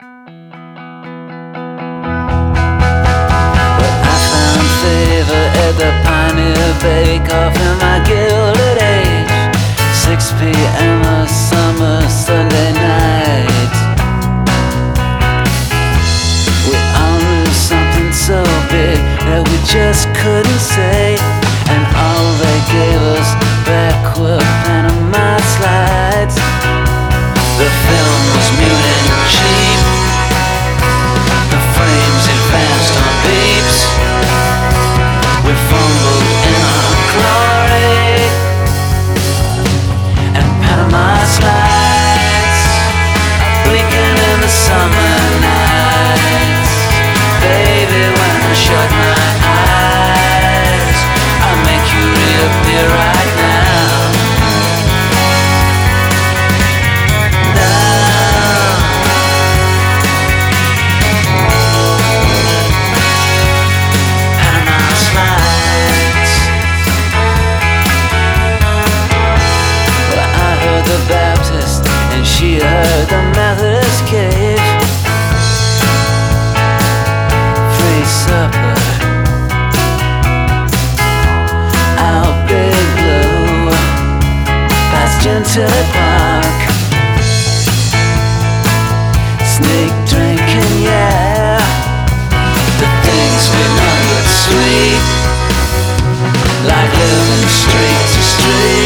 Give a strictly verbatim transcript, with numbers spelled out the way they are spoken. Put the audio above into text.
I found favor at the Pioneer Bake Off in my gilded age. six p m a summer Sunday night. We all knew something so big that we just couldn't say, and all they gave us back were Panama slides. The film was mute and cheap. The frames advanced on beeps. We fumbled in our glory, and Panama slides blinking in the summer nights. Baby, when I shut my eyes, I make you reappear right now. She heard the Methodist cave. Free supper out Big Blue past Gentilly Park. Snake drinking, yeah. The things we know but sweet, like living street to street.